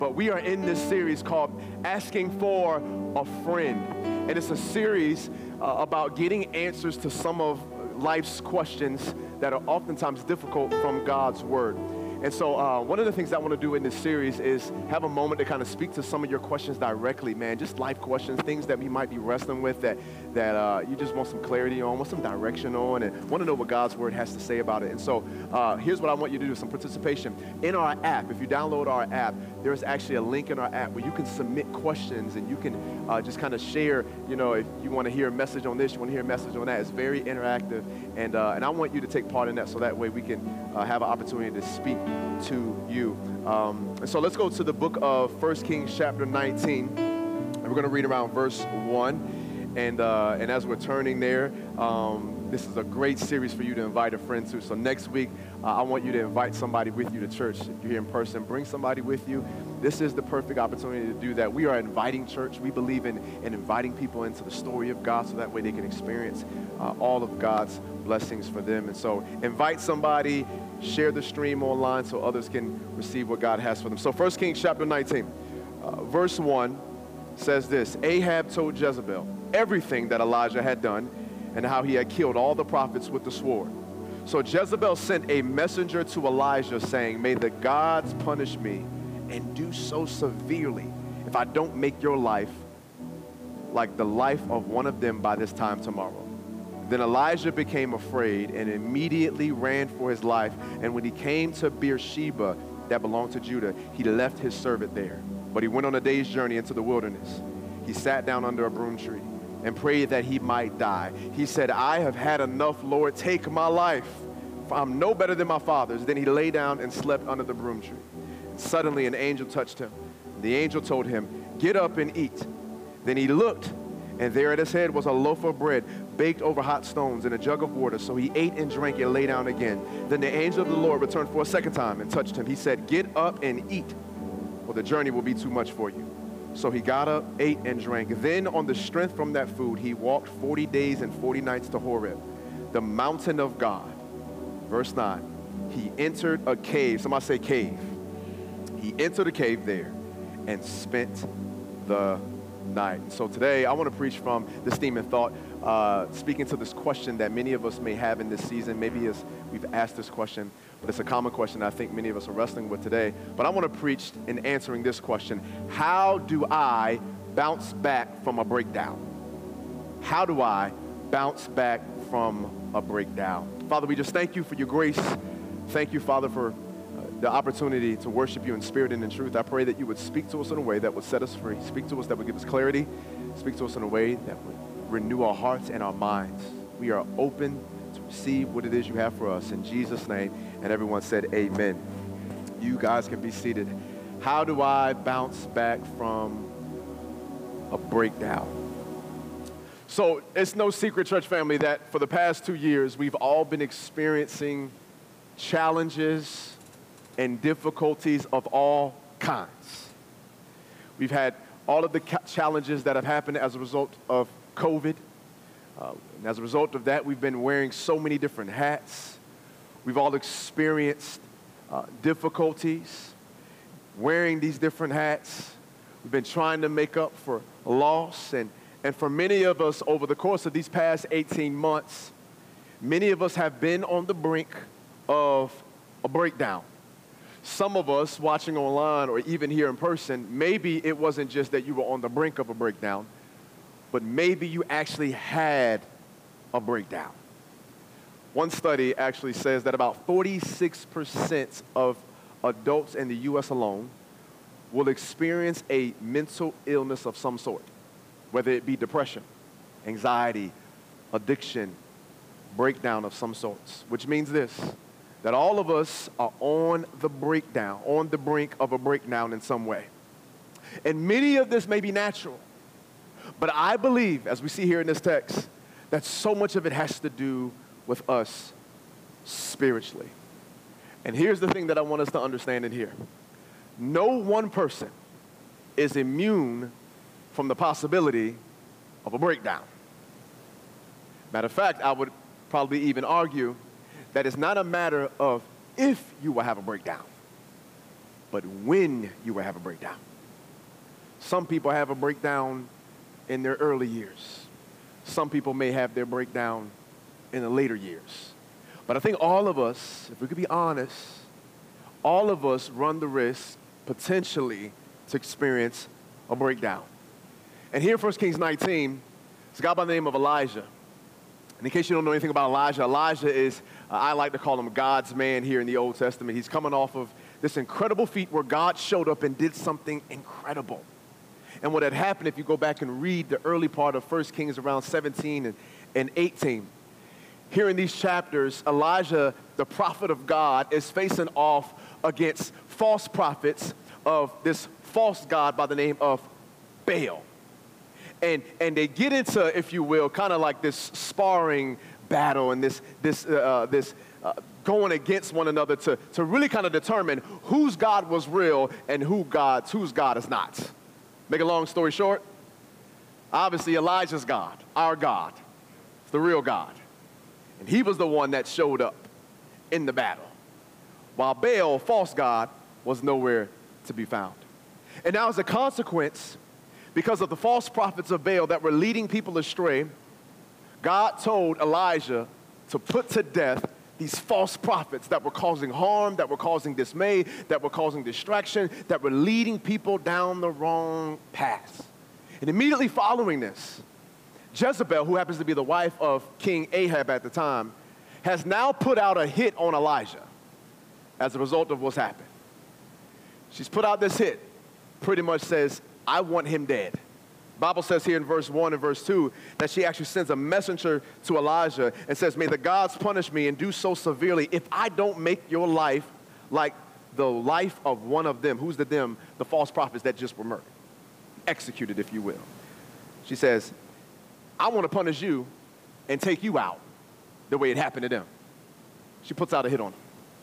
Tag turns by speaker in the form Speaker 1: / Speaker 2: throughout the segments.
Speaker 1: But we are in this series called Asking for a Friend. And it's a series about getting answers to some of life's questions that are oftentimes difficult from God's Word. And so one of the things that I want to do in this series is have a moment to kind of speak to some of your questions directly, man. Just life questions, things that we might be wrestling with that you just want some clarity on, want some direction on, and want to know what God's Word has to say about it. And so here's what I want you to do, some participation. In our app, if you download our app, there's actually a link in our app where you can submit questions and you can just kind of share, you know, if you want to hear a message on this, you want to hear a message on that. It's very interactive, and I want you to take part in that so that way we can have an opportunity to speak to you. And so let's go to the book of 1 Kings chapter 19, and we're going to read around verse 1. And as we're turning there, this is a great series for you to invite a friend to. So next week, I want you to invite somebody with you to church. If you're here in person, bring somebody with you. This is the perfect opportunity to do that. We are inviting church. We believe in inviting people into the story of God so that way they can experience all of God's blessings for them. And so invite somebody, share the stream online so others can receive what God has for them. So 1 Kings chapter 19, verse 1 says this: Ahab told Jezebel everything that Elijah had done and how he had killed all the prophets with the sword. So Jezebel sent a messenger to Elijah saying, "May the gods punish me and do so severely if I don't make your life like the life of one of them by this time tomorrow." Then Elijah became afraid and immediately ran for his life. And when he came to Beersheba that belonged to Judah, he left his servant there. But he went on a day's journey into the wilderness. He sat down under a broom tree and prayed that he might die. He said, "I have had enough, Lord, take my life, for I'm no better than my fathers." Then he lay down and slept under the broom tree. And suddenly an angel touched him. The angel told him, "Get up and eat." Then he looked, and there at his head was a loaf of bread baked over hot stones and a jug of water. So he ate and drank and lay down again. Then the angel of the Lord returned for a second time and touched him. He said, "Get up and eat, or the journey will be too much for you." So he got up, ate, and drank. Then on the strength from that food, he walked 40 days and 40 nights to Horeb, the mountain of God. Verse 9, he entered a cave. Somebody say cave. He entered a cave there and spent the night. So today, I want to preach from this theme and thought, speaking to this question that many of us may have in this season. Maybe as we've asked this question, but it's a common question I think many of us are wrestling with today. But I want to preach in answering this question: how do I bounce back from a breakdown? How do I bounce back from a breakdown? Father, we just thank you for your grace. Thank you, Father, for the opportunity to worship you in spirit and in truth. I pray that you would speak to us in a way that would set us free. Speak to us that would give us clarity. Speak to us in a way that would renew our hearts and our minds. We are open to receive what it is you have for us. In Jesus' name. And everyone said amen. You guys can be seated. How do I bounce back from a breakdown? So it's no secret, church family, that for the past 2 years, we've all been experiencing challenges and difficulties of all kinds. We've had all of the challenges that have happened as a result of COVID. And as a result of that, we've been wearing so many different hats. We've all experienced difficulties wearing these different hats. We've been trying to make up for loss. And for many of us, over the course of these past 18 months, many of us have been on the brink of a breakdown. Some of us watching online or even here in person, maybe it wasn't just that you were on the brink of a breakdown, but maybe you actually had a breakdown. One study actually says that about 46% of adults in the U.S. alone will experience a mental illness of some sort, whether it be depression, anxiety, addiction, breakdown of some sorts, which means this: that all of us are on the breakdown, on the brink of a breakdown in some way. And many of this may be natural, but I believe, as we see here in this text, that so much of it has to do with us spiritually. And here's the thing that I want us to understand in here. No one person is immune from the possibility of a breakdown. Matter of fact, I would probably even argue that it's not a matter of if you will have a breakdown. but when you will have a breakdown. Some people have a breakdown in their early years. Some people may have their breakdown in the later years. But I think all of us, if we could be honest, all of us run the risk potentially to experience a breakdown. And here in 1 Kings 19, it's a guy by the name of Elijah. And in case you don't know anything about Elijah, Elijah is, I like to call him God's man here in the Old Testament. He's coming off of this incredible feat where God showed up and did something incredible. And what had happened, if you go back and read the early part of 1 Kings around 17 and 18, here in these chapters, Elijah, the prophet of God, is facing off against false prophets of this false god by the name of Baal. And they get into, if you will, kind of like this sparring battle and this going against one another to really kind of determine whose God was real and whose God is not. Make a long story short, obviously Elijah's God, our God, is the real God. And he was the one that showed up in the battle, while Baal, false god, was nowhere to be found. And now as a consequence, because of the false prophets of Baal that were leading people astray, God told Elijah to put to death these false prophets that were causing harm, that were causing dismay, that were causing distraction, that were leading people down the wrong path. And immediately following this, Jezebel, who happens to be the wife of King Ahab at the time, has now put out a hit on Elijah as a result of what's happened. She's put out this hit, pretty much says, I want him dead. The Bible says here in verse 1 and verse 2 that she actually sends a messenger to Elijah and says, may the gods punish me and do so severely if I don't make your life like the life of one of them. Who's the them? The false prophets that just were murdered, executed, if you will. She says, I want to punish you and take you out the way it happened to them. She puts out a hit on them.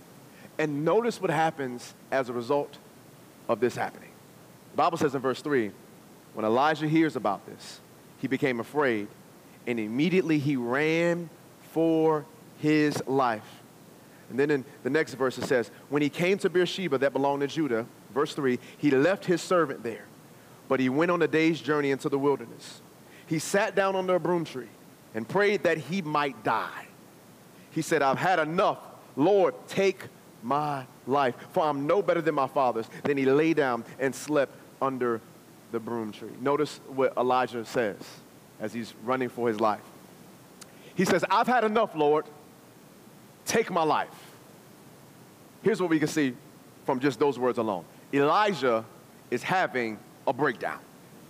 Speaker 1: And notice what happens as a result of this happening. The Bible says in verse 3, when Elijah hears about this, he became afraid, and immediately he ran for his life. And then in the next verse it says, when he came to Beersheba that belonged to Judah, verse 3, he left his servant there, but he went on a day's journey into the wilderness. He sat down under a broom tree and prayed that he might die. He said, I've had enough. Lord, take my life, for I'm no better than my fathers. Then he lay down and slept under the broom tree. Notice what Elijah says as he's running for his life. He says, I've had enough, Lord. Take my life. Here's what we can see from just those words alone. Elijah is having a breakdown.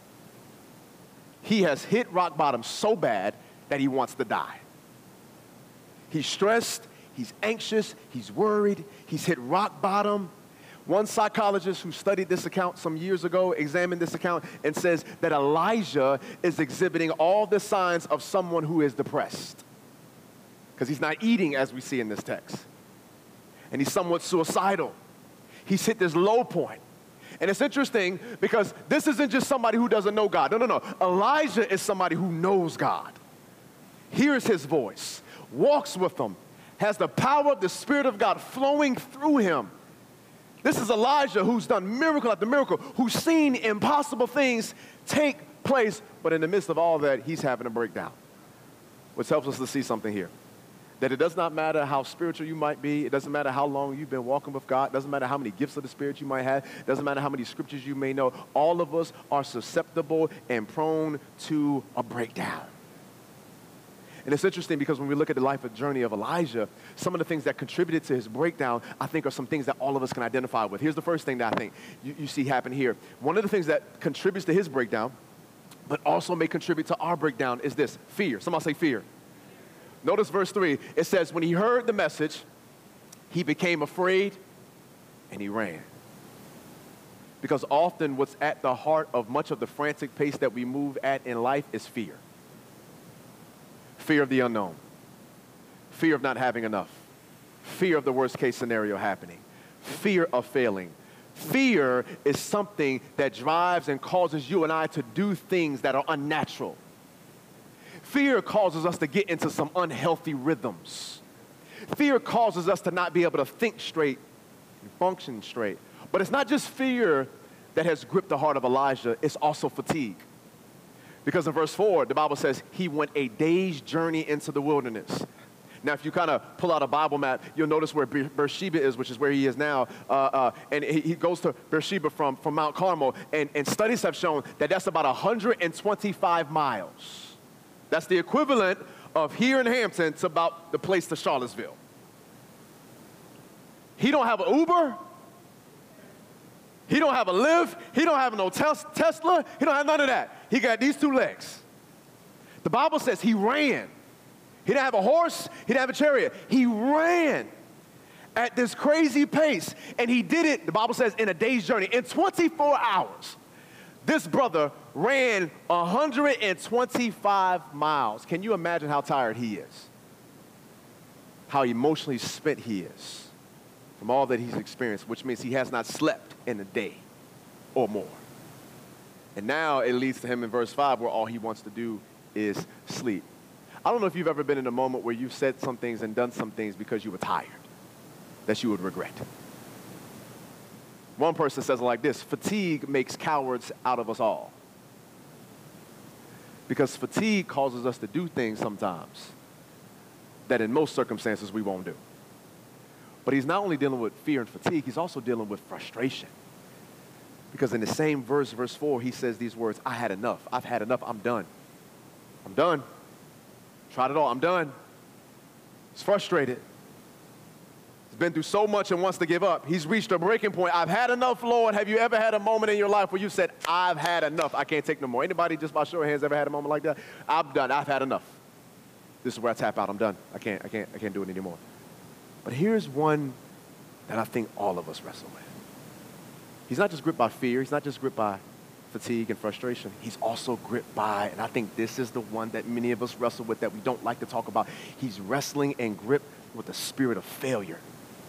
Speaker 1: He has hit rock bottom so bad that he wants to die. He's stressed, he's anxious, he's worried, he's hit rock bottom. One psychologist who studied this account some years ago examined this account and says that Elijah is exhibiting all the signs of someone who is depressed, because he's not eating as we see in this text. And he's somewhat suicidal. He's hit this low point. And it's interesting because this isn't just somebody who doesn't know God. No. Elijah is somebody who knows God, hears his voice, walks with him, has the power of the Spirit of God flowing through him. This is Elijah who's done miracle after miracle, who's seen impossible things take place, but in the midst of all that, he's having a breakdown, which helps us to see something here. That it does not matter how spiritual you might be. It doesn't matter how long you've been walking with God. It doesn't matter how many gifts of the Spirit you might have. It doesn't matter how many scriptures you may know. All of us are susceptible and prone to a breakdown. And it's interesting because when we look at the life and journey of Elijah, some of the things that contributed to his breakdown, I think, are some things that all of us can identify with. Here's the first thing that I think you see happen here. One of the things that contributes to his breakdown, but also may contribute to our breakdown, is this: fear. Somebody say fear. Notice verse 3. It says, when he heard the message, he became afraid and he ran. Because often what's at the heart of much of the frantic pace that we move at in life is fear. Fear of the unknown. Fear of not having enough. Fear of the worst case scenario happening. Fear of failing. Fear is something that drives and causes you and I to do things that are unnatural. Fear causes us to get into some unhealthy rhythms. Fear causes us to not be able to think straight and function straight. But it's not just fear that has gripped the heart of Elijah, it's also fatigue. Because in verse 4, the Bible says he went a day's journey into the wilderness. Now, if you kind of pull out a Bible map, you'll notice where Beersheba is, which is where he is now. And he goes to Beersheba from Mount Carmel. And studies have shown that that's about 125 miles. That's the equivalent of here in Hampton to about the place to Charlottesville. He don't have an Uber. He don't have a Lyft. He don't have no Tesla. He don't have none of that. He got these two legs. The Bible says he ran. He didn't have a horse. He didn't have a chariot. He ran at this crazy pace. And he did it, the Bible says, in a day's journey. In 24 hours, this brother ran 125 miles. Can you imagine how tired he is? How emotionally spent he is from all that he's experienced, which means he has not slept in a day or more. And now it leads to him in verse 5 where all he wants to do is sleep. I don't know if you've ever been in a moment where you've said some things and done some things because you were tired that you would regret. One person says it like this: fatigue makes cowards out of us all. Because fatigue causes us to do things sometimes that in most circumstances we won't do. But he's not only dealing with fear and fatigue, he's also dealing with frustration. Because in the same verse, verse 4, he says these words: I had enough. I've had enough. I'm done. I'm done. Tried it all. I'm done. He's frustrated. He's been through so much and wants to give up. He's reached a breaking point. I've had enough, Lord. Have you ever had a moment in your life where you said, I've had enough. I can't take no more? Anybody just by show of hands ever had a moment like that? I'm done. I've had enough. This is where I tap out. I'm done. I can't do it anymore. But here's one that I think all of us wrestle with. He's not just gripped by fear. He's not just gripped by fatigue and frustration. He's also gripped by, and I think this is the one that many of us wrestle with that we don't like to talk about. He's wrestling and gripped with the spirit of failure.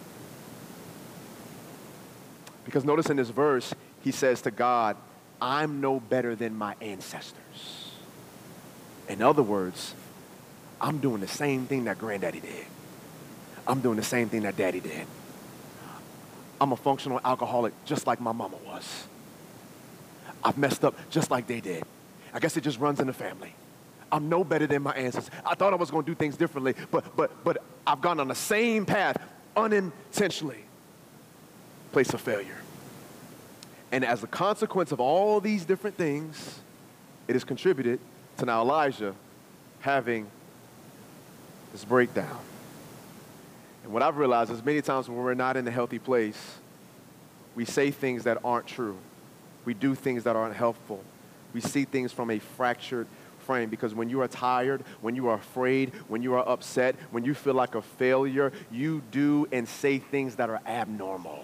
Speaker 1: Because notice in this verse, he says to God, I'm no better than my ancestors. In other words, I'm doing the same thing that granddaddy did. I'm doing the same thing that daddy did. I'm a functional alcoholic just like my mama was. I've messed up just like they did. I guess it just runs in the family. I'm no better than my ancestors. I thought I was going to do things differently, but I've gone on the same path unintentionally. Place of failure. And as a consequence of all these different things, it has contributed to now Elijah having this breakdown. And what I've realized is many times when we're not in a healthy place, we say things that aren't true. We do things that aren't helpful. We see things from a fractured frame, because when you are tired, when you are afraid, when you are upset, when you feel like a failure, you do and say things that are abnormal.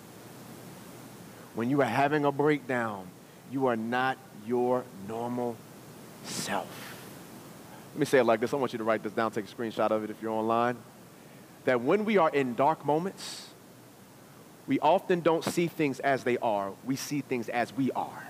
Speaker 1: When you are having a breakdown, you are not your normal self. Let me say it like this. I want you to write this down, take a screenshot of it if you're online. That when we are in dark moments, we often don't see things as they are. We see things as we are.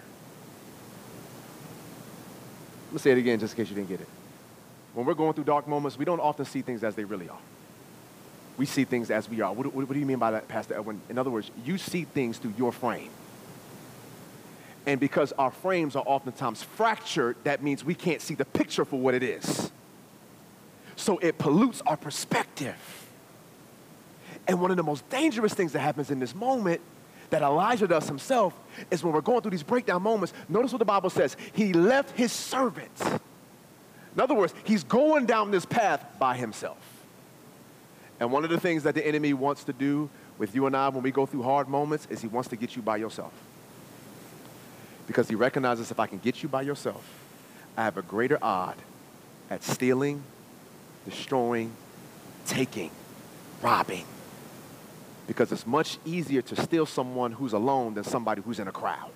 Speaker 1: Let me say it again just in case you didn't get it. When we're going through dark moments, we don't often see things as they really are. We see things as we are. What do you mean by that, Pastor Edwin? In other words, you see things through your frame. And because our frames are oftentimes fractured, that means we can't see the picture for what it is. So it pollutes our perspective. And one of the most dangerous things that happens in this moment that Elijah does himself is when we're going through these breakdown moments, notice what the Bible says. He left his servants. In other words, he's going down this path by himself. And one of the things that the enemy wants to do with you and I when we go through hard moments is he wants to get you by yourself. Because he recognizes if I can get you by yourself, I have a greater odd at stealing, destroying, taking, robbing. Because it's much easier to steal someone who's alone than somebody who's in a crowd.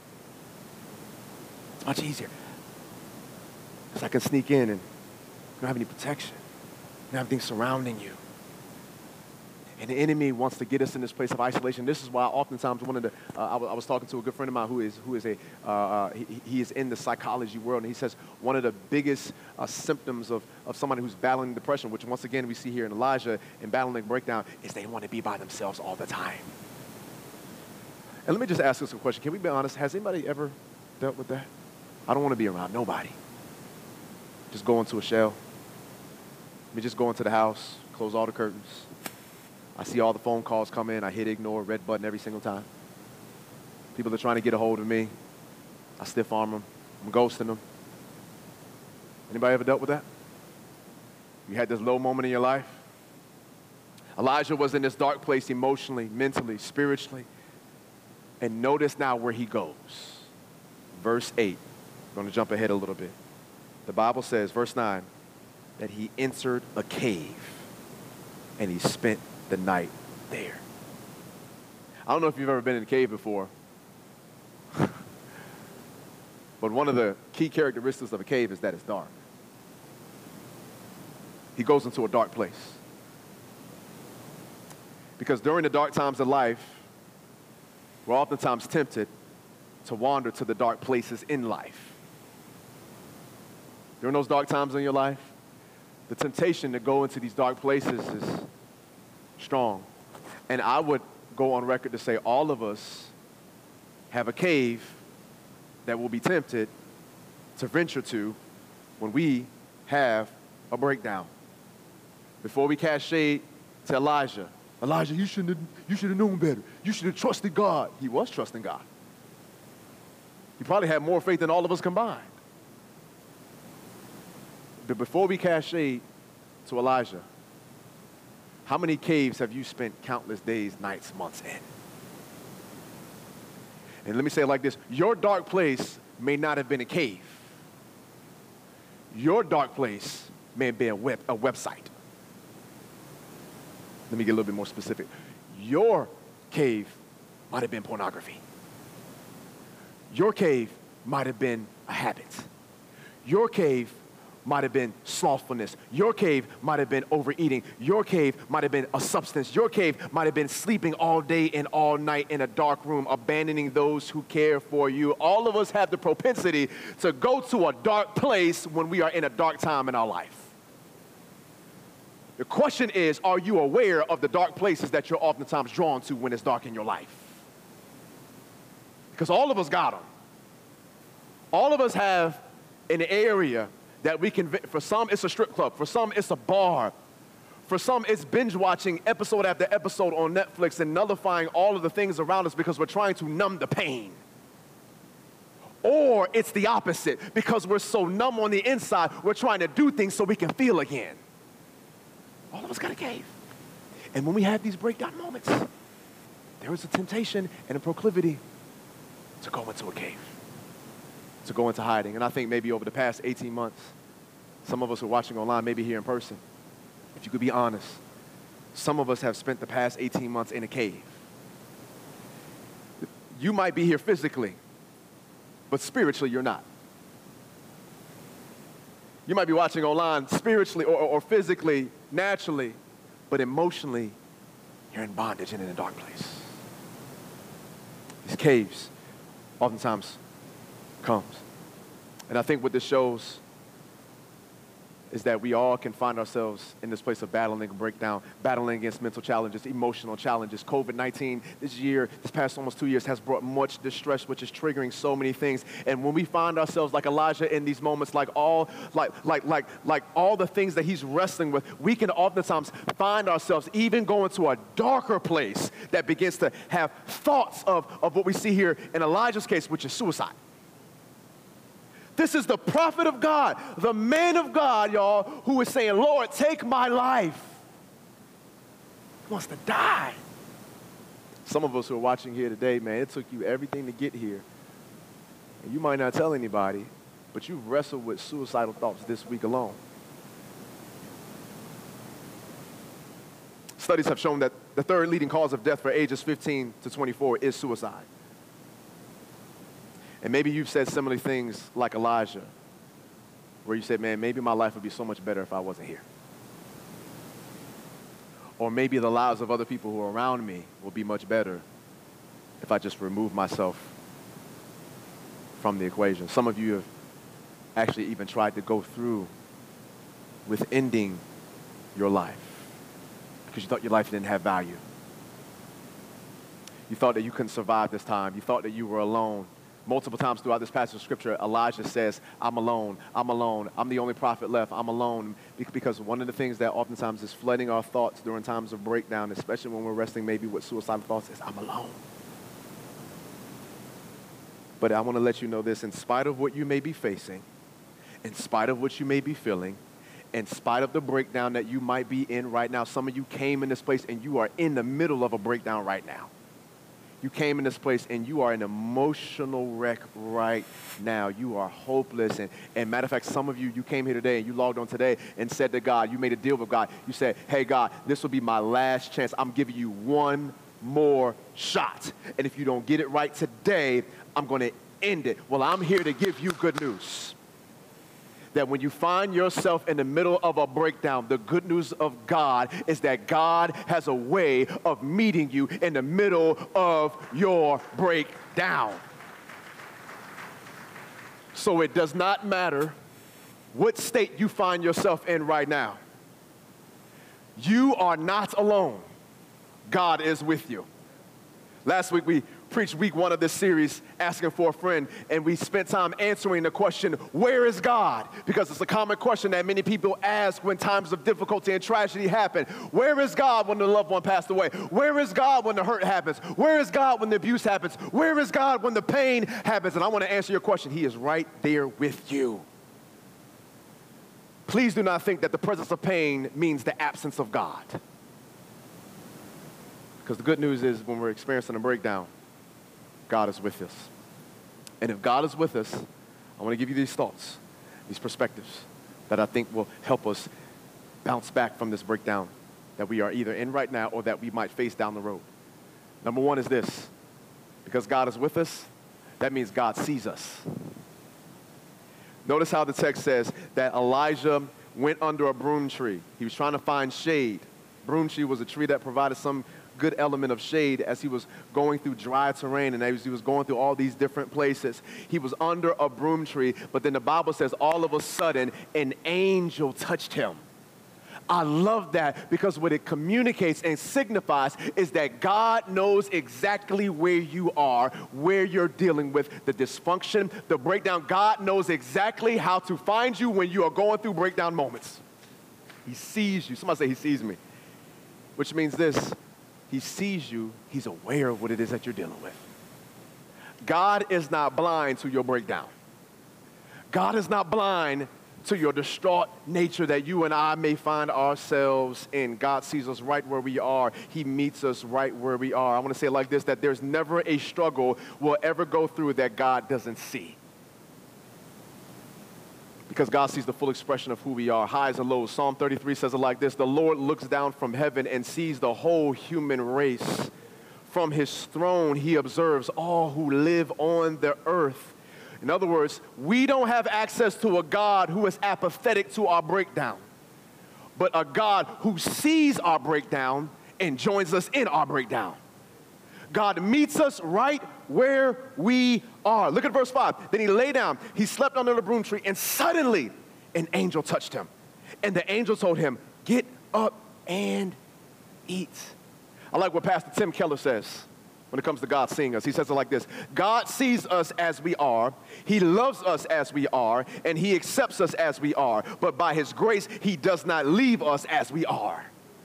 Speaker 1: It's much easier. Because I can sneak in and you don't have any protection. You don't have anything surrounding you. And the enemy wants to get us in this place of isolation. This is why oftentimes one of the, I was talking to a good friend of mine who is in the psychology world, and he says one of the biggest symptoms of somebody who's battling depression, which once again we see here in Elijah and battling breakdown, is they want to be by themselves all the time. And let me just ask us a question. Can we be honest? Has anybody ever dealt with that? I don't want to be around nobody. Just go into a shell. Let me just go into the house, close all the curtains. I see all the phone calls come in. I hit ignore, red button every single time. People are trying to get a hold of me. I stiff arm them. I'm ghosting them. Anybody ever dealt with that? You had this low moment in your life? Elijah was in this dark place emotionally, mentally, spiritually. And notice now where he goes. Verse 8. I'm going to jump ahead a little bit. The Bible says, verse 9, that he entered a cave and he spent the night there. I don't know if you've ever been in a cave before, but one of the key characteristics of a cave is that it's dark. He goes into a dark place. Because during the dark times of life, we're oftentimes tempted to wander to the dark places in life. During those dark times in your life, the temptation to go into these dark places is strong. And I would go on record to say all of us have a cave that we'll be tempted to venture to when we have a breakdown. Before we cast shade to Elijah, you should have known better. You should have trusted God. He was trusting God. He probably had more faith than all of us combined. But before we cast shade to Elijah, how many caves have you spent countless days, nights, months in? And let me say it like this. Your dark place may not have been a cave. Your dark place may have been a website. Let me get a little bit more specific. Your cave might have been pornography. Your cave might have been a habit. Your cave might have been slothfulness. Your cave might have been overeating. Your cave might have been a substance. Your cave might have been sleeping all day and all night in a dark room, abandoning those who care for you. All of us have the propensity to go to a dark place when we are in a dark time in our life. The question is, are you aware of the dark places that you're oftentimes drawn to when it's dark in your life? Because all of us got them. All of us have an area that we can, for some it's a strip club, for some it's a bar, for some it's binge watching episode after episode on Netflix and nullifying all of the things around us because we're trying to numb the pain. Or it's the opposite, because we're so numb on the inside, we're trying to do things so we can feel again. All of us got a cave. And when we have these breakdown moments, there is a temptation and a proclivity to go into a cave, to go into hiding. And I think maybe over the past 18 months, some of us are watching online, maybe here in person. If you could be honest, some of us have spent the past 18 months in a cave. You might be here physically, but spiritually you're not. You might be watching online spiritually or physically, naturally, but emotionally, you're in bondage and in a dark place. These caves oftentimes comes. And I think what this shows is that we all can find ourselves in this place of battling and breakdown, battling against mental challenges, emotional challenges. COVID-19 this past almost 2 years, has brought much distress, which is triggering so many things. And when we find ourselves like Elijah in these moments, like all the things that he's wrestling with, we can oftentimes find ourselves even going to a darker place that begins to have thoughts of what we see here in Elijah's case, which is suicide. This is the prophet of God, the man of God, y'all, who is saying, Lord, take my life. He wants to die. Some of us who are watching here today, man, it took you everything to get here. And you might not tell anybody, but you've wrestled with suicidal thoughts this week alone. Studies have shown that the third leading cause of death for ages 15 to 24 is suicide. And maybe you've said similar things like Elijah, where you said, man, maybe my life would be so much better if I wasn't here. Or maybe the lives of other people who are around me will be much better if I just remove myself from the equation. Some of you have actually even tried to go through with ending your life because you thought your life didn't have value. You thought that you couldn't survive this time. You thought that you were alone. Multiple times throughout this passage of Scripture, Elijah says, I'm alone, I'm alone, I'm the only prophet left, I'm alone. Because one of the things that oftentimes is flooding our thoughts during times of breakdown, especially when we're wrestling maybe with suicidal thoughts, is I'm alone. But I want to let you know this, in spite of what you may be facing, in spite of what you may be feeling, in spite of the breakdown that you might be in right now, some of you came in this place and you are in the middle of a breakdown right now. You came in this place and you are an emotional wreck right now. You are hopeless. And matter of fact, some of you came here today and you logged on today and said to God, you made a deal with God. You said, hey, God, this will be my last chance. I'm giving you one more shot. And if you don't get it right today, I'm going to end it. Well, I'm here to give you good news. That when you find yourself in the middle of a breakdown, the good news of God is that God has a way of meeting you in the middle of your breakdown. So it does not matter what state you find yourself in right now. You are not alone. God is with you. Last week we preached week 1 of this series, Asking for a Friend, and we spent time answering the question, where is God? Because it's a common question that many people ask when times of difficulty and tragedy happen. Where is God when the loved one passed away? Where is God when the hurt happens? Where is God when the abuse happens? Where is God when the pain happens? And I want to answer your question. He is right there with you. Please do not think that the presence of pain means the absence of God. Because the good news is when we're experiencing a breakdown, God is with us. And if God is with us, I want to give you these thoughts, these perspectives that I think will help us bounce back from this breakdown that we are either in right now or that we might face down the road. Number 1 is this. Because God is with us, that means God sees us. Notice how the text says that Elijah went under a broom tree. He was trying to find shade. Broom tree was a tree that provided some good element of shade as he was going through dry terrain and as he was going through all these different places. He was under a broom tree, but then the Bible says all of a sudden an angel touched him. I love that because what it communicates and signifies is that God knows exactly where you are, where you're dealing with the dysfunction, the breakdown. God knows exactly how to find you when you are going through breakdown moments. He sees you. Somebody say he sees me. Which means this. He sees you. He's aware of what it is that you're dealing with. God is not blind to your breakdown. God is not blind to your distraught nature that you and I may find ourselves in. God sees us right where we are. He meets us right where we are. I want to say it like this, that there's never a struggle we'll ever go through that God doesn't see. Because God sees the full expression of who we are, highs and lows. Psalm 33 says it like this, the Lord looks down from heaven and sees the whole human race. From his throne, he observes all who live on the earth. In other words, we don't have access to a God who is apathetic to our breakdown, but a God who sees our breakdown and joins us in our breakdown. God meets us right where we are. Look at verse 5. Then he lay down, he slept under the broom tree, and suddenly an angel touched him. And the angel told him, get up and eat. I like what Pastor Tim Keller says when it comes to God seeing us. He says it like this, God sees us as we are, he loves us as we are, and he accepts us as we are. But by his grace, he does not leave us as we are.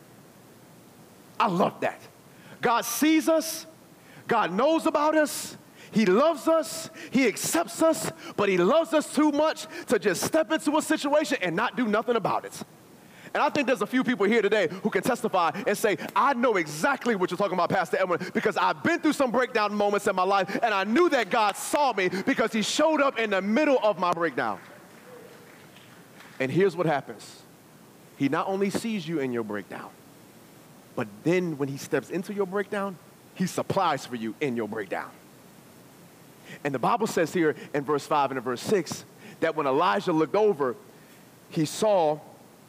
Speaker 1: I love that. God sees us. God knows about us, he loves us, he accepts us, but he loves us too much to just step into a situation and not do nothing about it. And I think there's a few people here today who can testify and say, I know exactly what you're talking about, Pastor Edwin, because I've been through some breakdown moments in my life, and I knew that God saw me because he showed up in the middle of my breakdown. And here's what happens. He not only sees you in your breakdown, but then when he steps into your breakdown, he supplies for you in your breakdown. And the Bible says here in verse 5 and in verse 6 that when Elijah looked over, he saw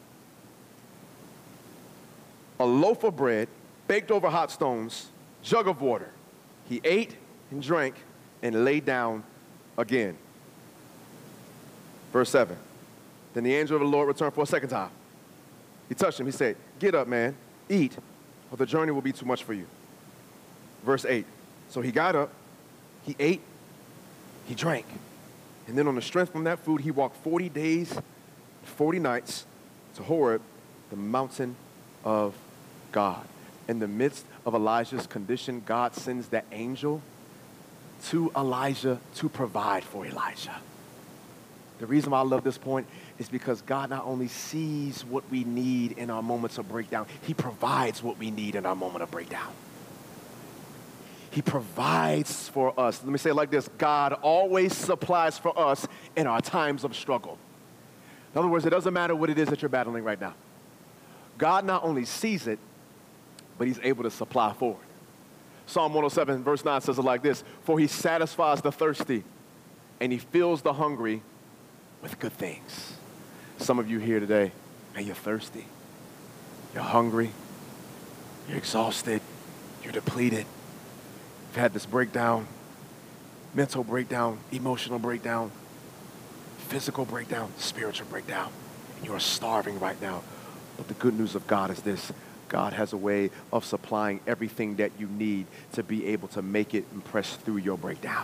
Speaker 1: a loaf of bread baked over hot stones, jug of water. He ate and drank and lay down again. Verse 7. Then the angel of the Lord returned for a second time. He touched him. He said, get up, man, eat, or the journey will be too much for you. Verse 8, So he got up, he ate, he drank. And then on the strength from that food, he walked 40 days, 40 nights to Horeb, the mountain of God. In the midst of Elijah's condition, God sends that angel to Elijah to provide for Elijah. The reason why I love this point is because God not only sees what we need in our moments of breakdown, he provides what we need in our moment of breakdown. He provides for us. Let me say it like this: God always supplies for us in our times of struggle. In other words, it doesn't matter what it is that you're battling right now. God not only sees it, but he's able to supply for it. Psalm 107, verse 9 says it like this: for he satisfies the thirsty, and he fills the hungry with good things. Some of you here today, man, you're thirsty, you're hungry, you're exhausted, you're depleted. You've had this breakdown, mental breakdown, emotional breakdown, physical breakdown, spiritual breakdown, and you are starving right now. But the good news of God is this: God has a way of supplying everything that you need to be able to make it and press through your breakdown.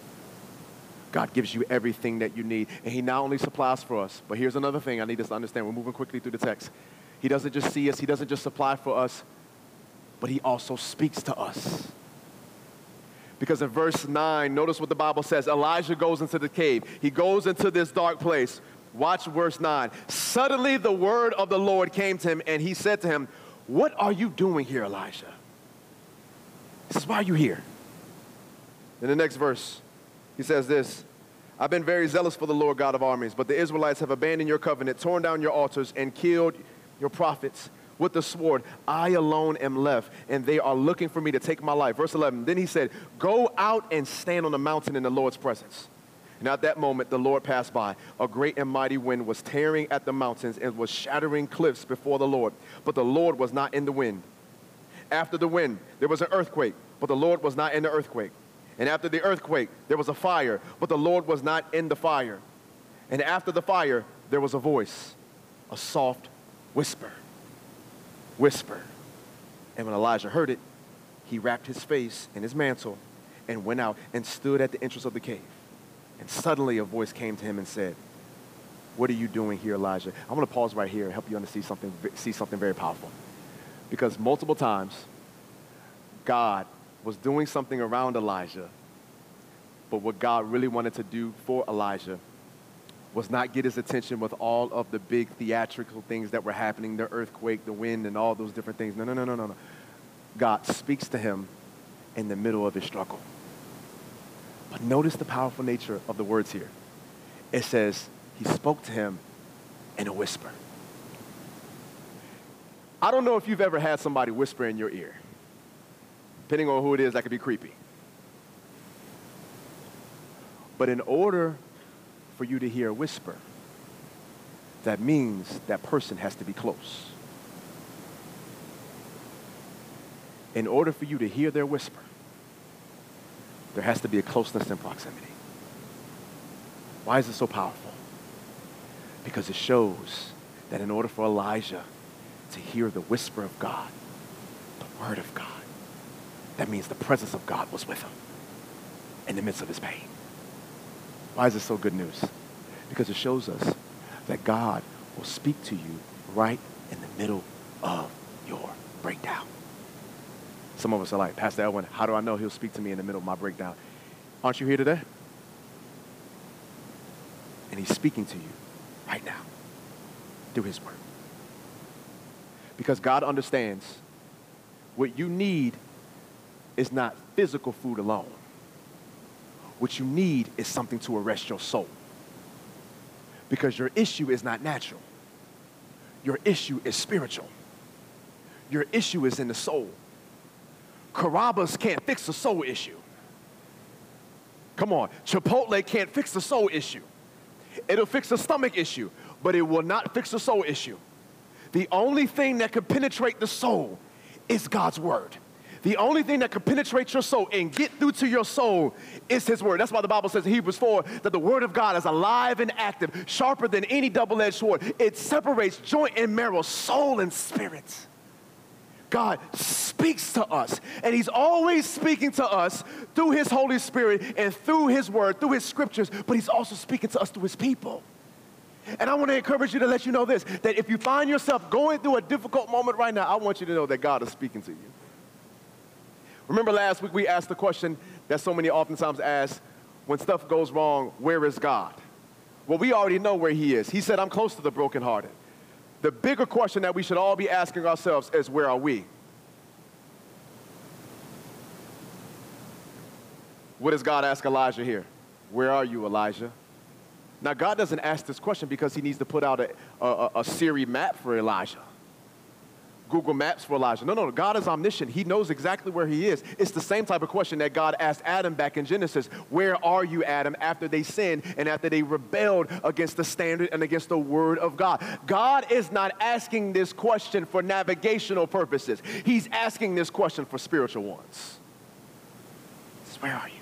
Speaker 1: God gives you everything that you need, and he not only supplies for us, but here's another thing I need us to understand. We're moving quickly through the text. He doesn't just see us, he doesn't just supply for us, but he also speaks to us. Because in verse 9, notice what the Bible says. Elijah goes into the cave. He goes into this dark place. Watch verse 9. Suddenly the word of the Lord came to him, and he said to him, what are you doing here, Elijah? He says, why are you here? In the next verse, he says this: I've been very zealous for the Lord God of armies, but the Israelites have abandoned your covenant, torn down your altars, and killed your prophets with the sword. I alone am left, and they are looking for me to take my life. Verse 11, then he said, go out and stand on the mountain in the Lord's presence. And at that moment, the Lord passed by. A great and mighty wind was tearing at the mountains and was shattering cliffs before the Lord. But the Lord was not in the wind. After the wind, there was an earthquake, but the Lord was not in the earthquake. And after the earthquake, there was a fire, but the Lord was not in the fire. And after the fire, there was a voice, a soft whisper. Whisper. And when Elijah heard it, he wrapped his face in his mantle and went out and stood at the entrance of the cave. And suddenly a voice came to him and said, what are you doing here, Elijah? I'm going to pause right here and help you see something very powerful. Because multiple times, God was doing something around Elijah, but what God really wanted to do for Elijah was not get his attention with all of the big theatrical things that were happening, the earthquake, the wind, and all those different things. No. God speaks to him in the middle of his struggle. But notice the powerful nature of the words here. It says, he spoke to him in a whisper. I don't know if you've ever had somebody whisper in your ear. Depending on who it is, that could be creepy. But in order for you to hear a whisper, that means that person has to be close. In order for you to hear their whisper, there has to be a closeness and proximity. Why is it so powerful? Because it shows that in order for Elijah to hear the whisper of God, the word of God, that means the presence of God was with him in the midst of his pain. Why is this so good news? Because it shows us that God will speak to you right in the middle of your breakdown. Some of us are like, Pastor Elwin, how do I know he'll speak to me in the middle of my breakdown? Aren't you here today? And he's speaking to you right now through his word. Because God understands what you need is not physical food alone. What you need is something to arrest your soul. Because your issue is not natural. Your issue is spiritual. Your issue is in the soul. Carrabba's can't fix the soul issue. Come on, Chipotle can't fix the soul issue. It'll fix the stomach issue, but it will not fix the soul issue. The only thing that can penetrate the soul is God's word. The only thing that can penetrate your soul and get through to your soul is his word. That's why the Bible says in Hebrews 4 that the word of God is alive and active, sharper than any double-edged sword. It separates joint and marrow, soul and spirit. God speaks to us. And he's always speaking to us through his Holy Spirit and through his word, through his scriptures, but he's also speaking to us through his people. And I want to encourage you to let you know this, that if you find yourself going through a difficult moment right now, I want you to know that God is speaking to you. Remember last week we asked the question that so many oftentimes ask, when stuff goes wrong, where is God? Well, we already know where he is. He said, I'm close to the brokenhearted. The bigger question that we should all be asking ourselves is, where are we? What does God ask Elijah here? Where are you, Elijah? Now, God doesn't ask this question because he needs to put out a Siri map for Elijah. Google Maps for Elijah. No, God is omniscient. He knows exactly where he is. It's the same type of question that God asked Adam back in Genesis. Where are you, Adam, after they sinned and after they rebelled against the standard and against the word of God? God is not asking this question for navigational purposes. He's asking this question for spiritual ones. It's, where are you?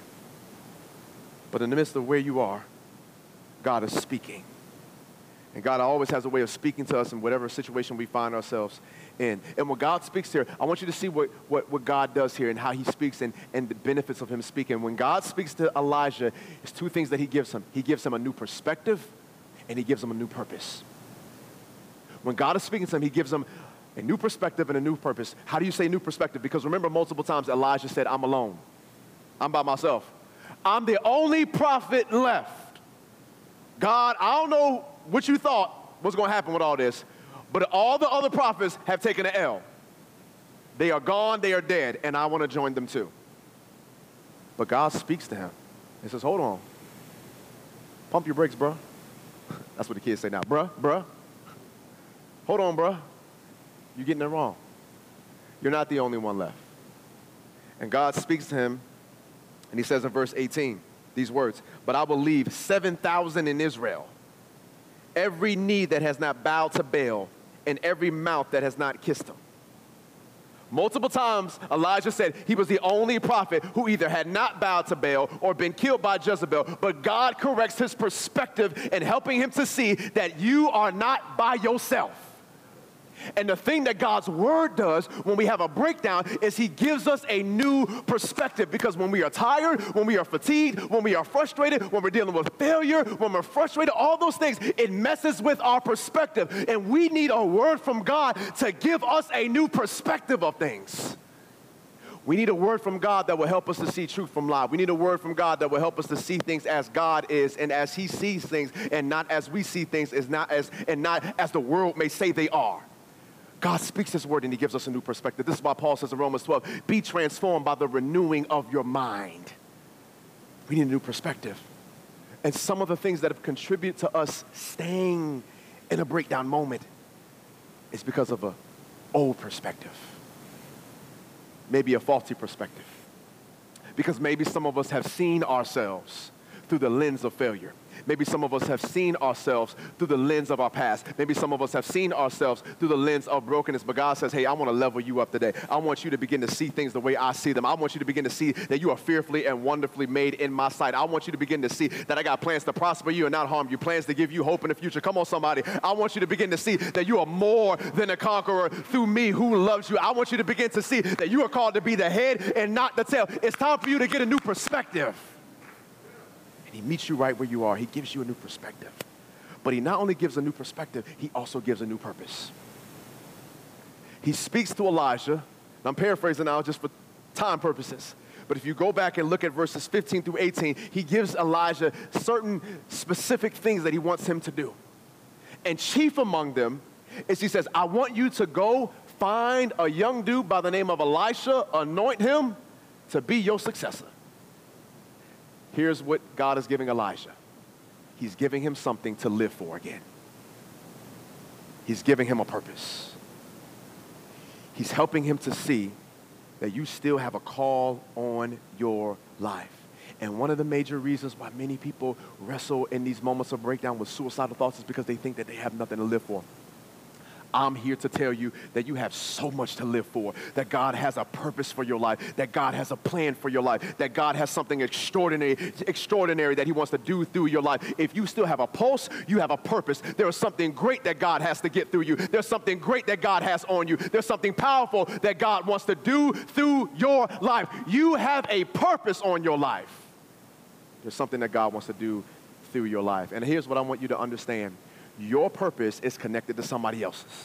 Speaker 1: But in the midst of where you are, God is speaking. And God always has a way of speaking to us in whatever situation we find ourselves in. And when God speaks here, I want you to see what God does here and how he speaks and the benefits of him speaking. When God speaks to Elijah, it's two things that he gives him. He gives him a new perspective and he gives him a new purpose. When God is speaking to him, he gives him a new perspective and a new purpose. How do you say new perspective? Because remember, multiple times Elijah said, I'm alone. I'm by myself. I'm the only prophet left. God, I don't know what you thought was going to happen with all this, but all the other prophets have taken an L. They are gone, they are dead, and I want to join them too. But God speaks to him and says, hold on. Pump your brakes, bro. That's what the kids say now. Bruh. Hold on, bruh. You're getting it wrong. You're not the only one left. And God speaks to him, and he says in verse 18, these words, but I will leave 7,000 in Israel, every knee that has not bowed to Baal, and every mouth that has not kissed him. Multiple times, Elijah said he was the only prophet who either had not bowed to Baal or been killed by Jezebel, but God corrects his perspective in helping him to see that you are not by yourself. And the thing that God's word does when we have a breakdown is he gives us a new perspective, because when we are tired, when we are fatigued, when we are frustrated, when we're dealing with failure, when we're frustrated, all those things, it messes with our perspective. And we need a word from God to give us a new perspective of things. We need a word from God that will help us to see truth from lie. We need a word from God that will help us to see things as God is and as he sees things, and not as we see things, not as the world may say they are. God speaks his word and he gives us a new perspective. This is why Paul says in Romans 12, be transformed by the renewing of your mind. We need a new perspective. And some of the things that have contributed to us staying in a breakdown moment is because of an old perspective. Maybe a faulty perspective. Because maybe some of us have seen ourselves through the lens of failure. Maybe some of us have seen ourselves through the lens of our past. Maybe some of us have seen ourselves through the lens of brokenness. But God says, hey, I want to level you up today. I want you to begin to see things the way I see them. I want you to begin to see that you are fearfully and wonderfully made in my sight. I want you to begin to see that I got plans to prosper you and not harm you, plans to give you hope in the future. Come on, somebody. I want you to begin to see that you are more than a conqueror through me who loves you. I want you to begin to see that you are called to be the head and not the tail. It's time for you to get a new perspective. He meets you right where you are. He gives you a new perspective. But he not only gives a new perspective, he also gives a new purpose. He speaks to Elijah, and I'm paraphrasing now just for time purposes, but if you go back and look at verses 15 through 18, he gives Elijah certain specific things that he wants him to do. And chief among them is he says, I want you to go find a young dude by the name of Elisha, anoint him to be your successor. Here's what God is giving Elijah. He's giving him something to live for again. He's giving him a purpose. He's helping him to see that you still have a call on your life. And one of the major reasons why many people wrestle in these moments of breakdown with suicidal thoughts is because they think that they have nothing to live for. I'm here to tell you that you have so much to live for, that God has a purpose for your life, that God has a plan for your life, that God has something extraordinary that he wants to do through your life. If you still have a pulse, you have a purpose. There is something great that God has to get through you. There's something great that God has on you. There's something powerful that God wants to do through your life. You have a purpose on your life. There's something that God wants to do through your life. And here's what I want you to understand. Your purpose is connected to somebody else's.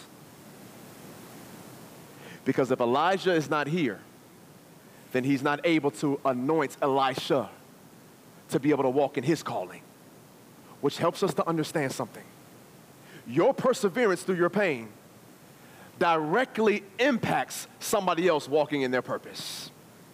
Speaker 1: Because if Elijah is not here, then he's not able to anoint Elisha to be able to walk in his calling, which helps us to understand something. Your perseverance through your pain directly impacts somebody else walking in their purpose.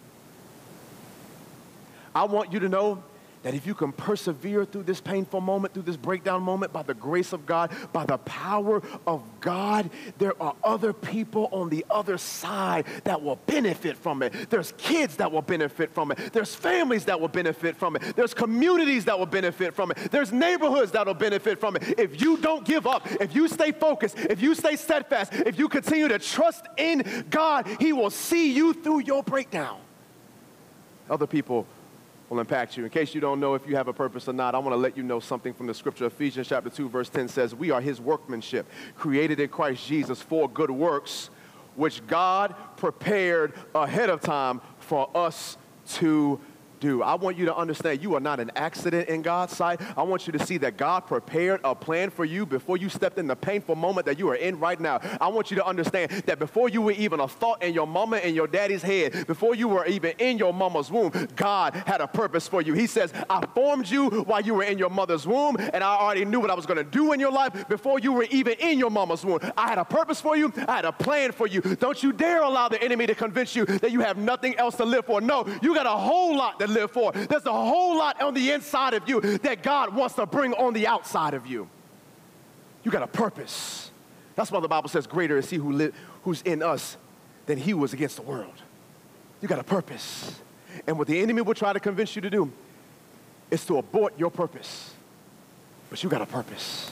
Speaker 1: I want you to know that if you can persevere through this painful moment, through this breakdown moment, by the grace of God, by the power of God, there are other people on the other side that will benefit from it. There's kids that will benefit from it. There's families that will benefit from it. There's communities that will benefit from it. There's neighborhoods that will benefit from it. If you don't give up, if you stay focused, if you stay steadfast, if you continue to trust in God, he will see you through your breakdown. Other people will impact you. In case you don't know if you have a purpose or not, I want to let you know something from the scripture. Ephesians chapter 2, verse 10 says, we are his workmanship, created in Christ Jesus for good works, which God prepared ahead of time for us to do. I want you to understand you are not an accident in God's sight. I want you to see that God prepared a plan for you before you stepped in the painful moment that you are in right now. I want you to understand that before you were even a thought in your mama and your daddy's head, before you were even in your mama's womb, God had a purpose for you. He says, I formed you while you were in your mother's womb, and I already knew what I was going to do in your life before you were even in your mama's womb. I had a purpose for you. I had a plan for you. Don't you dare allow the enemy to convince you that you have nothing else to live for. No, you got a whole lot to live for. There's a whole lot on the inside of you that God wants to bring on the outside of you. You got a purpose. That's why the Bible says greater is he who's in us than he who was against the world. You got a purpose. And what the enemy will try to convince you to do is to abort your purpose. But you got a purpose.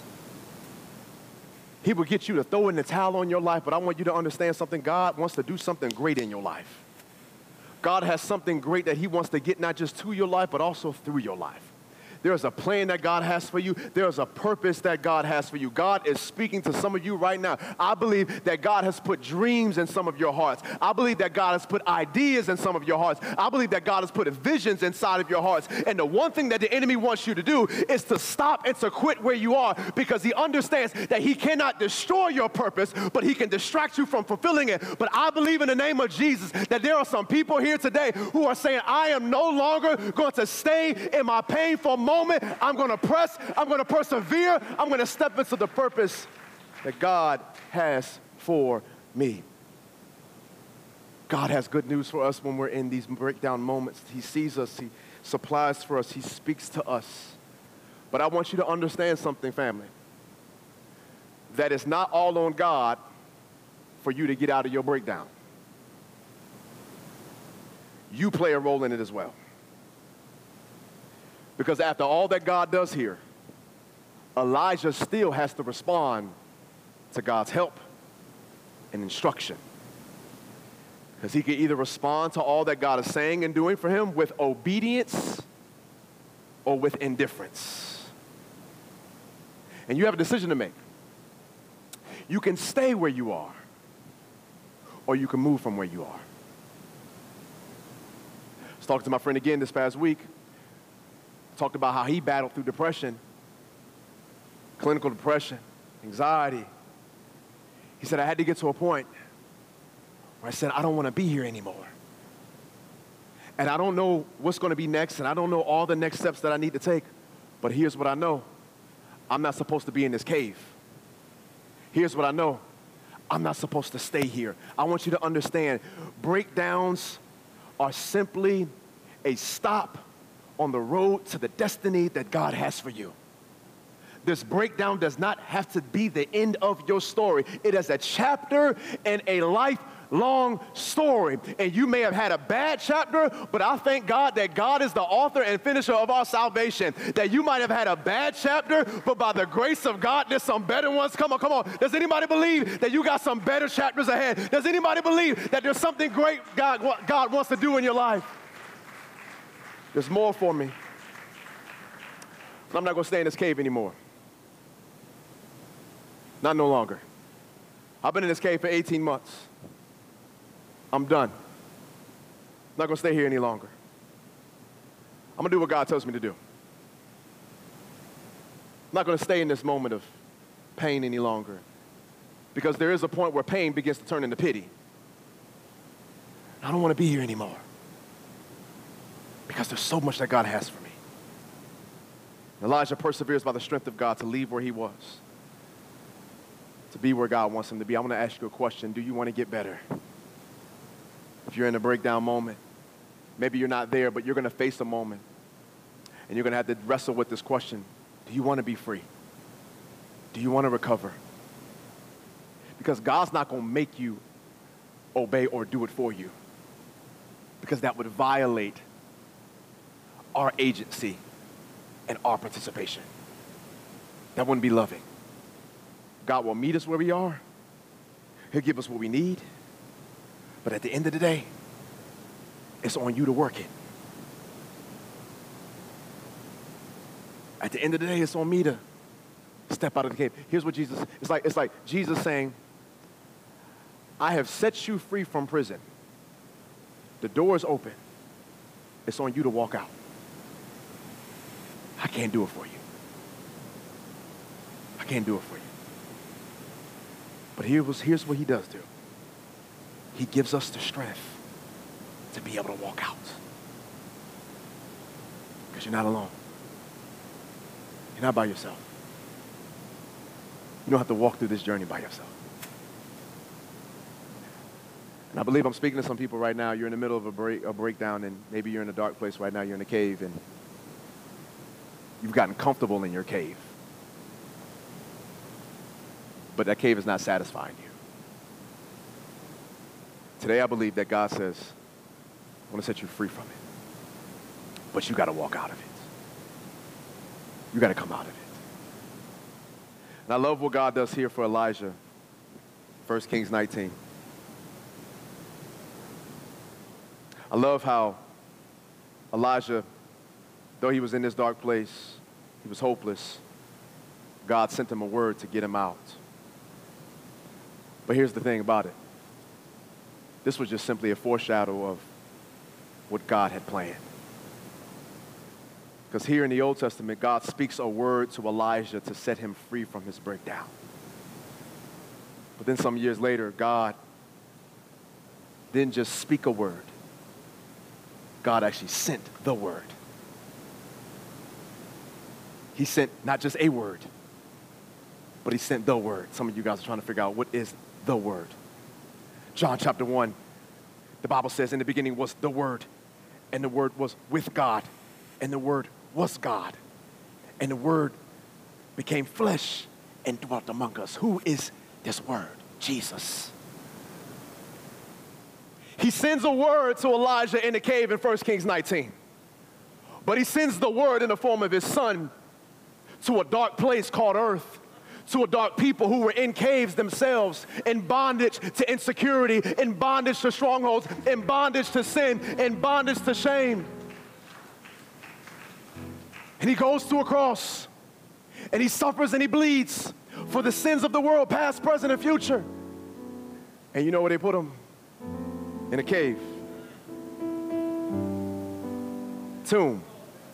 Speaker 1: He will get you to throw in the towel on your life, but I want you to understand something. God wants to do something great in your life. God has something great that he wants to get not just to your life, but also through your life. There's a plan that God has for you. There's a purpose that God has for you. God is speaking to some of you right now. I believe that God has put dreams in some of your hearts. I believe that God has put ideas in some of your hearts. I believe that God has put visions inside of your hearts. And the one thing that the enemy wants you to do is to stop and to quit where you are, because he understands that he cannot destroy your purpose, but he can distract you from fulfilling it. But I believe in the name of Jesus that there are some people here today who are saying, I am no longer going to stay in my painful moment. I'm going to press, I'm going to persevere, I'm going to step into the purpose that God has for me. God has good news for us when we're in these breakdown moments. He sees us, he supplies for us, he speaks to us. But I want you to understand something, family, that it's not all on God for you to get out of your breakdown. You play a role in it as well. Because after all that God does here, Elijah still has to respond to God's help and instruction. Because he can either respond to all that God is saying and doing for him with obedience or with indifference. And you have a decision to make. You can stay where you are, or you can move from where you are. I was talking to my friend again this past week. Talked about how he battled through depression, clinical depression, anxiety. He said, I had to get to a point where I said, I don't want to be here anymore. And I don't know what's going to be next, and I don't know all the next steps that I need to take. But here's what I know. I'm not supposed to be in this cave. Here's what I know. I'm not supposed to stay here. I want you to understand, breakdowns are simply a stop on the road to the destiny that God has for you. This breakdown does not have to be the end of your story. It is a chapter in a life long story. And you may have had a bad chapter, but I thank God that God is the author and finisher of our salvation. That you might have had a bad chapter, but by the grace of God, there's some better ones. Come on. Does anybody believe that you got some better chapters ahead? Does anybody believe that there's something great God wants to do in your life? There's more for me. I'm not going to stay in this cave anymore. Not no longer. I've been in this cave for 18 months. I'm done. I'm not going to stay here any longer. I'm going to do what God tells me to do. I'm not going to stay in this moment of pain any longer, because there is a point where pain begins to turn into pity. I don't want to be here anymore, because there's so much that God has for me. Elijah perseveres by the strength of God to leave where he was, to be where God wants him to be. I want to ask you a question. Do you want to get better? If you're in a breakdown moment, maybe you're not there, but you're going to face a moment, and you're going to have to wrestle with this question. Do you want to be free? Do you want to recover? Because God's not going to make you obey or do it for you, because that would violate our agency and our participation. That wouldn't be loving. God will meet us where we are. He'll give us what we need. But at the end of the day, it's on you to work it. At the end of the day, it's on me to step out of the cave. Here's what Jesus, it's like Jesus saying, I have set you free from prison. The door is open. It's on you to walk out. I can't do it for you. I can't do it for you. But here's what he does do. He gives us the strength to be able to walk out. Because you're not alone. You're not by yourself. You don't have to walk through this journey by yourself. And I believe I'm speaking to some people right now. You're in the middle of a breakdown, and maybe you're in a dark place right now. You're in a cave, and you've gotten comfortable in your cave. But that cave is not satisfying you. Today, I believe that God says, I want to set you free from it. But you got to walk out of it. You got to come out of it. And I love what God does here for Elijah. 1 Kings 19. I love how Elijah, though he was in this dark place, he was hopeless, God sent him a word to get him out. But here's the thing about it. This was just simply a foreshadow of what God had planned. Because here in the Old Testament, God speaks a word to Elijah to set him free from his breakdown. But then some years later, God didn't just speak a word. God actually sent the word. He sent not just a word, but he sent the word. Some of you guys are trying to figure out what is the word. John chapter 1, the Bible says, in the beginning was the Word, and the Word was with God, and the Word was God, and the Word became flesh and dwelt among us. Who is this Word? Jesus. He sends a word to Elijah in the cave in 1 Kings 19. But he sends the word in the form of his son to a dark place called earth, to a dark people who were in caves themselves, in bondage to insecurity, in bondage to strongholds, in bondage to sin, in bondage to shame. And he goes to a cross, and he suffers and he bleeds for the sins of the world, past, present, and future. And you know where they put him? In a cave. Tomb.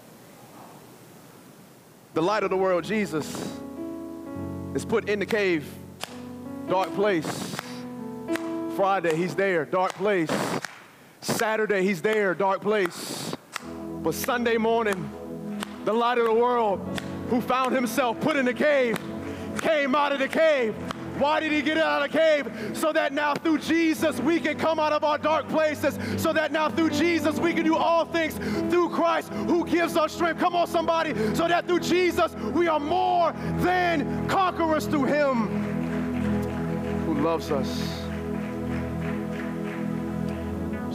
Speaker 1: The light of the world, Jesus, is put in the cave, dark place. Friday, he's there, dark place. Saturday, he's there, dark place. But Sunday morning, the light of the world, who found himself put in the cave, came out of the cave. Why did he get out of the cave? So that now through Jesus we can come out of our dark places. So that now through Jesus we can do all things through Christ who gives us strength. Come on, somebody. So that through Jesus we are more than conquerors through him who loves us.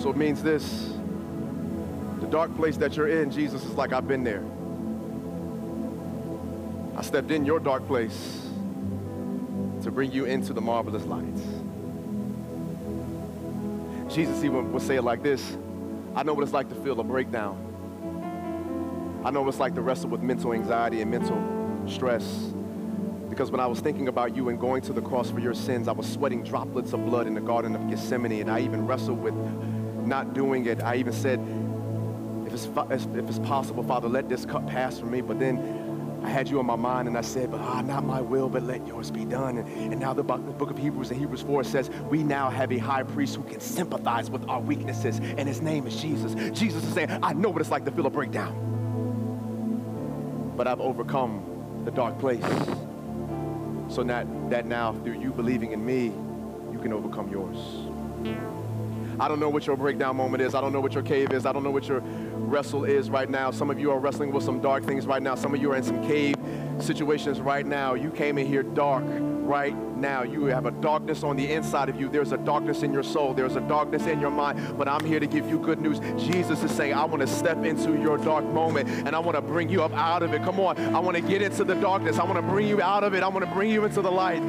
Speaker 1: So it means this: the dark place that you're in, Jesus is like, I've been there. I stepped in your dark place to bring you into the marvelous lights. Jesus even would say it like this: I know what it's like to feel a breakdown. I know what it's like to wrestle with mental anxiety and mental stress. Because when I was thinking about you and going to the cross for your sins, I was sweating droplets of blood in the Garden of Gethsemane, and I even wrestled with not doing it. I even said, if it's possible, Father, let this cup pass from me. But then I had you in my mind, and I said, but not my will, but let yours be done. And now the book of Hebrews, in Hebrews 4, says, we now have a high priest who can sympathize with our weaknesses, and his name is Jesus. Jesus is saying, I know what it's like to feel a breakdown, but I've overcome the dark place. So that now, through you believing in me, you can overcome yours. I don't know what your breakdown moment is. I don't know what your cave is. I don't know what your wrestle is right now. Some of you are wrestling with some dark things right now. Some of you are in some cave situations right now. You came in here dark right now. You have a darkness on the inside of you. There's a darkness in your soul. There's a darkness in your mind. But I'm here to give you good news. Jesus is saying, I want to step into your dark moment, and I want to bring you up out of it. Come on. I want to get into the darkness. I want to bring you out of it. I want to bring you into the light.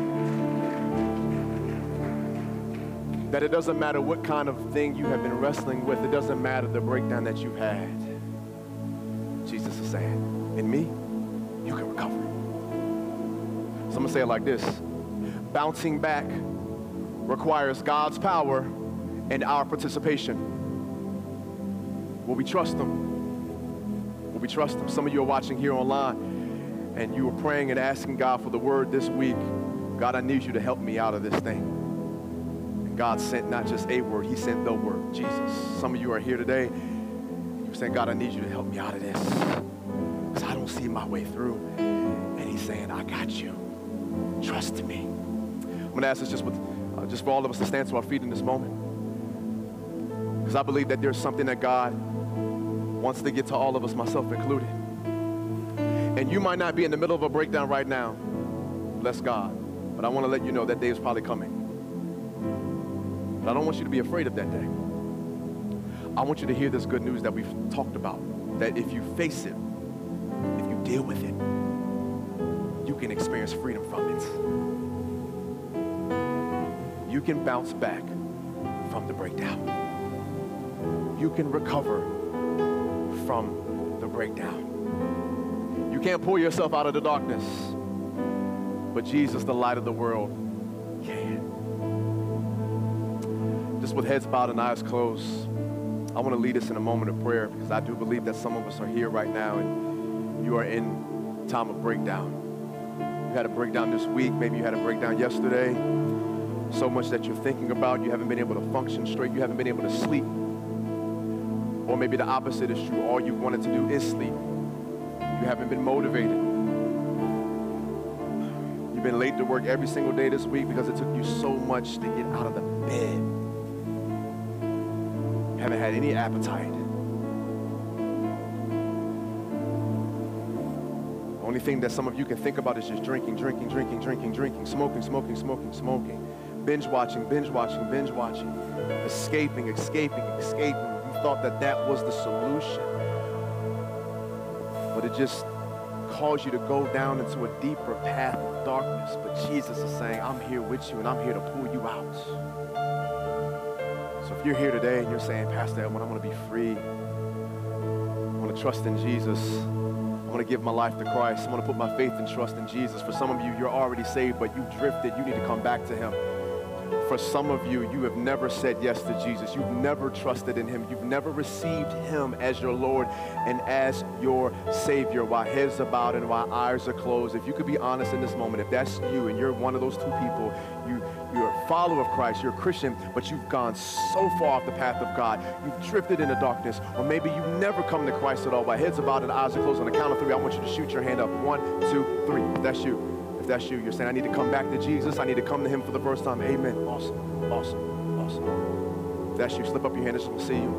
Speaker 1: That it doesn't matter what kind of thing you have been wrestling with. It doesn't matter the breakdown that you've had. Jesus is saying, in me, you can recover. So I'm going to say it like this: bouncing back requires God's power and our participation. Will we trust Him? Will we trust Him? Some of you are watching here online, and you are praying and asking God for the word this week. God, I need you to help me out of this thing. And God sent not just a word, He sent the word, Jesus. Some of you are here today, you're saying, God, I need you to help me out of this, because I don't see my way through. And He's saying, I got you. Trust me. I'm going to ask this just for all of us to stand to our feet in this moment, because I believe that there's something that God wants to get to all of us, myself included. And you might not be in the middle of a breakdown right now, bless God, but I want to let you know that day is probably coming. But I don't want you to be afraid of that day. I want you to hear this good news that we've talked about, that if you face it, if you deal with it, you can experience freedom from it. You can bounce back from the breakdown. You can recover from the breakdown. You can't pull yourself out of the darkness, but Jesus, the light of the world, can. Just with heads bowed and eyes closed, I want to lead us in a moment of prayer, because I do believe that some of us are here right now and you are in time of breakdown. You had a breakdown this week. Maybe you had a breakdown yesterday. So much that you're thinking about, you haven't been able to function straight. You haven't been able to sleep. Or maybe the opposite is true. All you wanted to do is sleep. You haven't been motivated. You've been late to work every single day this week because it took you so much to get out of the bed. You haven't had any appetite. The only thing that some of you can think about is just drinking, smoking, binge watching, escaping. You thought that that was the solution. But it just caused you to go down into a deeper path of darkness. But Jesus is saying, I'm here with you, and I'm here to pull you out. So if you're here today and you're saying, Pastor Edwin, I want to be free. I want to trust in Jesus. I want to give my life to Christ. I want to put my faith and trust in Jesus. For some of you, you're already saved, but you drifted. You need to come back to Him. For some of you, you have never said yes to Jesus. You've never trusted in Him. You've never received Him as your Lord and as your Savior, while heads are bowed and while eyes are closed. If you could be honest in this moment, if that's you and you're one of those two people, you're a follower of Christ, you're a Christian, but you've gone so far off the path of God, you've drifted into darkness, or maybe you've never come to Christ at all, while heads are bowed and eyes are closed. On the count of three, I want you to shoot your hand up. 1, 2, 3. If that's you. If that's you, you're saying, I need to come back to Jesus. I need to come to Him for the first time. Amen. Awesome. If that's you, slip up your hand. I just want to see you.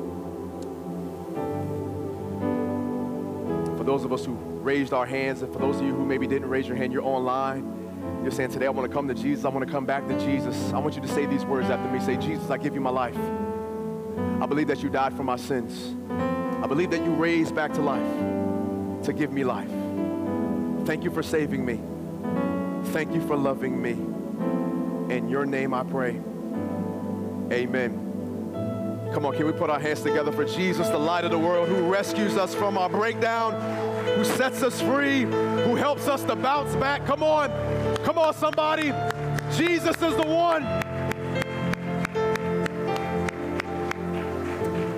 Speaker 1: For those of us who raised our hands, and for those of you who maybe didn't raise your hand, you're online. You're saying, today I want to come to Jesus. I want to come back to Jesus. I want you to say these words after me. Say, Jesus, I give you my life. I believe that you died for my sins. I believe that you raised back to life to give me life. Thank you for saving me. Thank you for loving me. In your name I pray. Amen. Come on, can we put our hands together for Jesus, the light of the world, who rescues us from our breakdown, who sets us free, who helps us to bounce back. Come on, somebody. Jesus is the one.